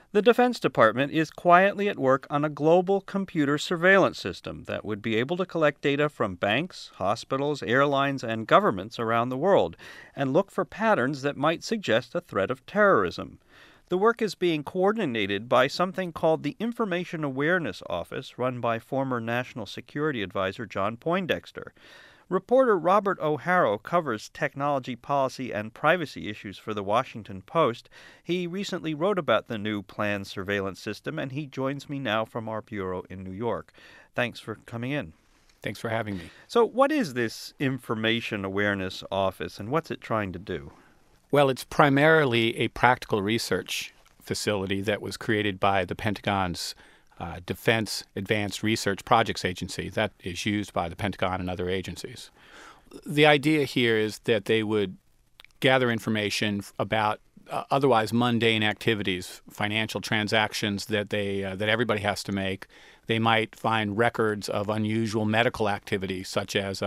The Defense Department is quietly at work on a global computer surveillance system that would be able to collect data from banks, hospitals, airlines, and governments around the world and look for patterns that might suggest a threat of terrorism. The work is being coordinated by something called the Information Awareness Office, run by former National Security Advisor John Poindexter. Reporter Robert O'Hara covers technology policy and privacy issues for The Washington Post. He recently wrote about the new planned surveillance system, and he joins me now from our bureau in New York. Thanks for coming in. Thanks for having me. So what is this Information Awareness Office, and what's it trying to do? Well, it's primarily a practical research facility that was created by the Pentagon's Defense Advanced Research Projects Agency that is used by the Pentagon and other agencies. The idea here is that they would gather information about otherwise mundane activities, financial transactions that everybody has to make. They might find records of unusual medical activity, such as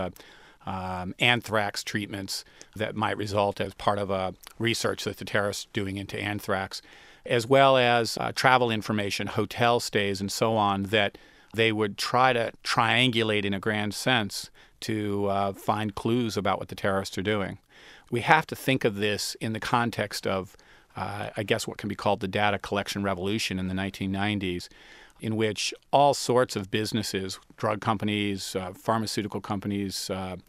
anthrax treatments that might result as part of a research that the terrorists are doing into anthrax, as well as travel information, hotel stays, and so on, that they would try to triangulate in a grand sense to find clues about what the terrorists are doing. We have to think of this in the context of, I guess, what can be called the data collection revolution in the 1990s, in which all sorts of businesses, drug companies, pharmaceutical companies,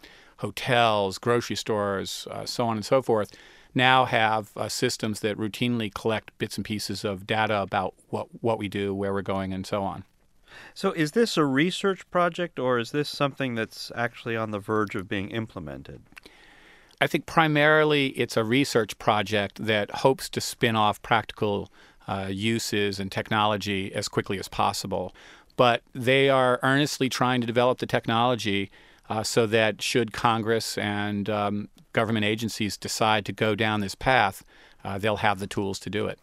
hotels, grocery stores, so on and so forth, now have systems that routinely collect bits and pieces of data about what we do, where we're going, and so on. So is this a research project, or is this something that's actually on the verge of being implemented? I think primarily it's a research project that hopes to spin off practical uses and technology as quickly as possible. But they are earnestly trying to develop the technology so that should Congress and government agencies decide to go down this path, they'll have the tools to do it.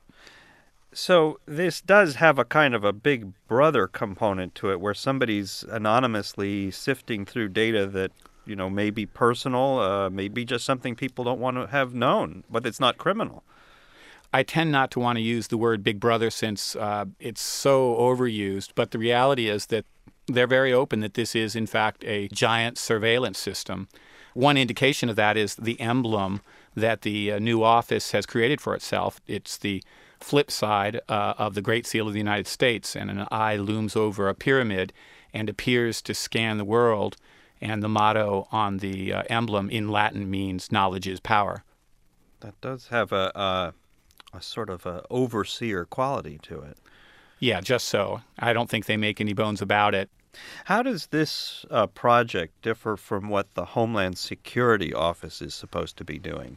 So this does have a kind of a big brother component to it, where somebody's anonymously sifting through data that, may be personal, maybe just something people don't want to have known, but it's not criminal. I tend not to want to use the word big brother since it's so overused, but the reality is that they're very open that this is, in fact, a giant surveillance system. One indication of that is the emblem that the new office has created for itself. It's the flip side of the Great Seal of the United States, and an eye looms over a pyramid and appears to scan the world, and the motto on the emblem in Latin means knowledge is power. That does have a sort of a overseer quality to it. Yeah, just so. I don't think they make any bones about it. How does this project differ from what the Homeland Security Office is supposed to be doing?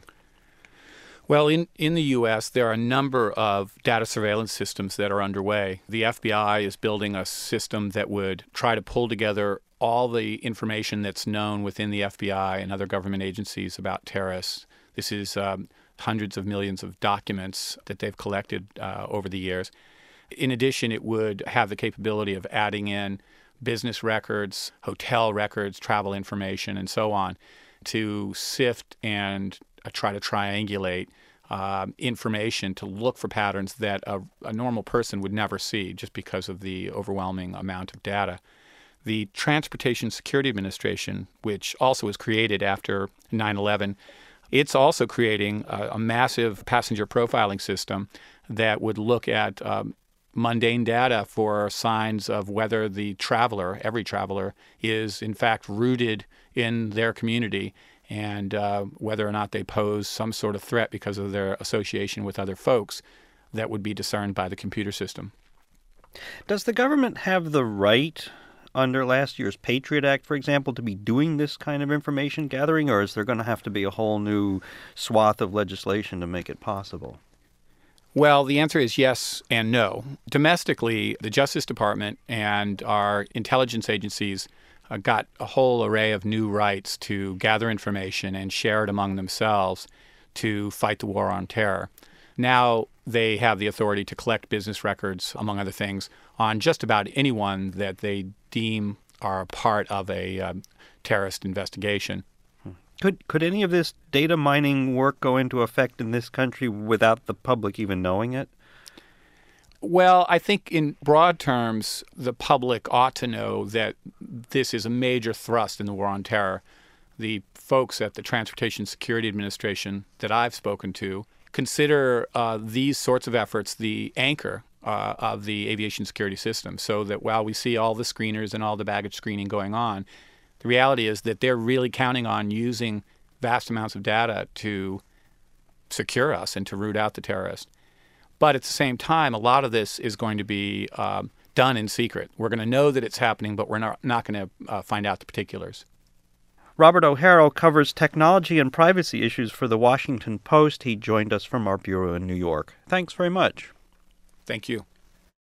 Well, in the U.S., there are a number of data surveillance systems that are underway. The FBI is building a system that would try to pull together all the information that's known within the FBI and other government agencies about terrorists. This is hundreds of millions of documents that they've collected over the years. In addition, it would have the capability of adding in business records, hotel records, travel information, and so on, to sift and try to triangulate information to look for patterns that a normal person would never see just because of the overwhelming amount of data. The Transportation Security Administration, which also was created after 9/11, it's also creating a massive passenger profiling system that would look at mundane data for signs of whether the traveler, every traveler, is in fact rooted in their community, and whether or not they pose some sort of threat because of their association with other folks that would be discerned by the computer system. Does the government have the right, under last year's Patriot Act, for example, to be doing this kind of information gathering, or is there going to have to be a whole new swath of legislation to make it possible? Well, the answer is yes and no. Domestically, the Justice Department and our intelligence agencies got a whole array of new rights to gather information and share it among themselves to fight the war on terror. Now they have the authority to collect business records, among other things, on just about anyone that they deem are a part of a terrorist investigation. Could any of this data mining work go into effect in this country without the public even knowing it? Well, I think in broad terms, the public ought to know that this is a major thrust in the war on terror. The folks at the Transportation Security Administration that I've spoken to consider these sorts of efforts the anchor of the aviation security system, so that while we see all the screeners and all the baggage screening going on, the reality is that they're really counting on using vast amounts of data to secure us and to root out the terrorist. But at the same time, a lot of this is going to be done in secret. We're going to know that it's happening, but we're not going to find out the particulars. Robert O'Harrow covers technology and privacy issues for The Washington Post. He joined us from our bureau in New York. Thanks very much. Thank you.